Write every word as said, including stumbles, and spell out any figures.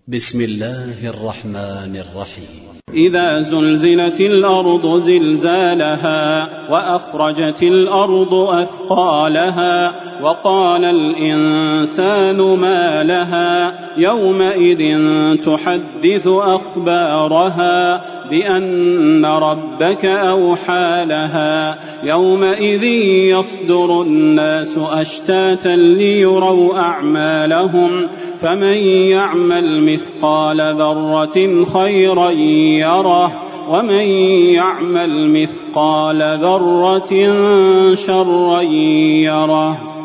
بسم الله الرحمن الرحيم. إذا زلزلت الأرض زلزالها وأخرجت الأرض أثقالها وقال الإنسان ما لها يومئذ تحدث أخبارها بأن ربك أوحى لها يومئذ يصدر الناس أشتاتا ليروا أعمالهم فمن يعمل مثقال ذرة خيرا يره ومن يعمل مثقال ذرة شرا يره.